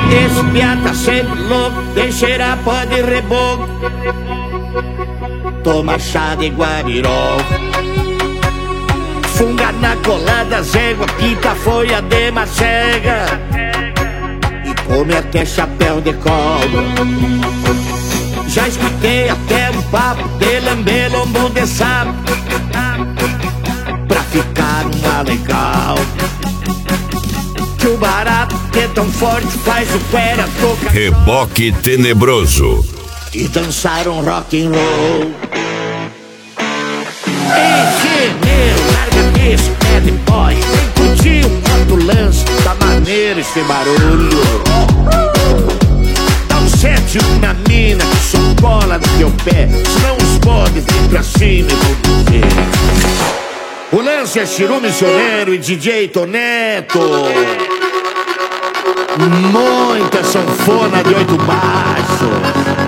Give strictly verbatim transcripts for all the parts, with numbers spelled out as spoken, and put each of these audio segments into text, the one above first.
Esse piá tá sempre louco, tem cheirar pó de reboco. Toma chá de guarirol, funga na colada, zégua, pinta folha de macega e come até chapéu de cola. Já escutei até um papo de lamber lombo de sapo pra ficar uma legal. Que o barato que é tão forte faz o pera tocar Reboque Tenebroso e dançar um rock and roll. Ei, meu, larga isso, bad boy, vem curtir um outro lance, tá maneiro esse barulho. Dá um sete na mina que só cola no teu pé, senão os podes vir pra cima e vão dizer. O lance é Chiru Missioneiro e D J Toneto. Muita sanfona de oito baixos.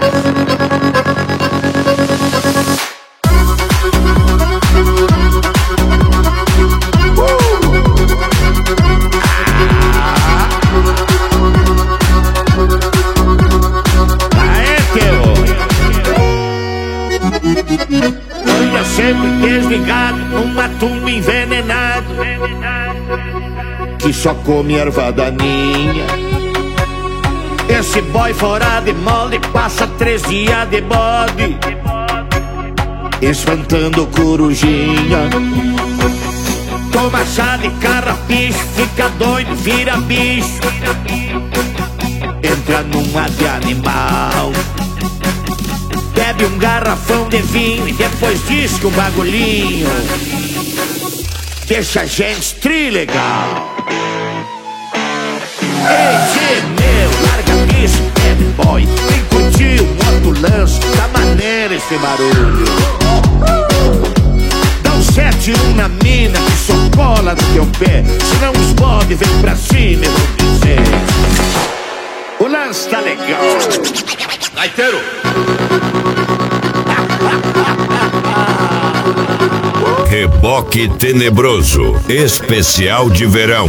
Olha, sempre desligado numa tumba envenenado que só come erva daninha. Esse boy fora de molde passa três dias de bode espantando corujinha. Toma chá de carrapicho, fica doido, vira bicho, entra numa de animal. Bebe um garrafão de vinho e depois diz que o bagulhinho deixa a gente trilegal. Ei, tchê, meu, larga isso, bad boy, vem curtir um outro lance, tá maneiro esse barulho. Dá um sete um na mina que só cola no teu pé, senão os bode vem pra cima e vão dizer. O lance tá legal. Gaiteiro. Reboque Tenebroso, especial de verão.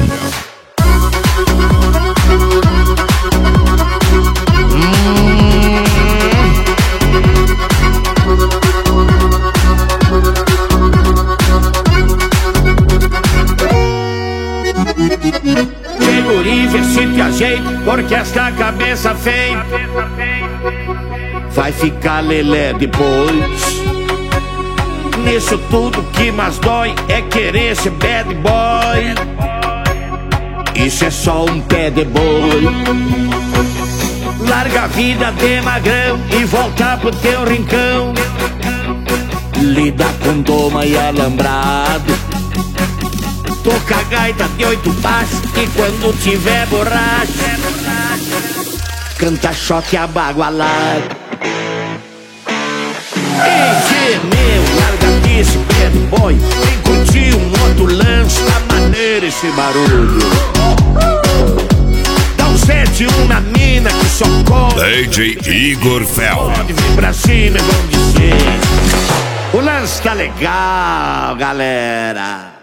Guri, vê se te ajeita, porque esta cabeça feia vai ficar lelé depois. Nisso tudo que mais dói é querer ser bad boy. Isso é só um pé de boi. Larga a vida de magrão e volta pro teu rincão. Lida com doma e alambrado. Toca a gaita de oito baixos e quando tiver borracha canta choque abagualado. Ei, meu, larga disso, bad boy, vem curtir um outro lance, tá maneiro esse barulho. Dá um sete um na mina que só cola. D J Igor Fel. Pode vir pra cima e vão dizer. O lance tá legal, galera.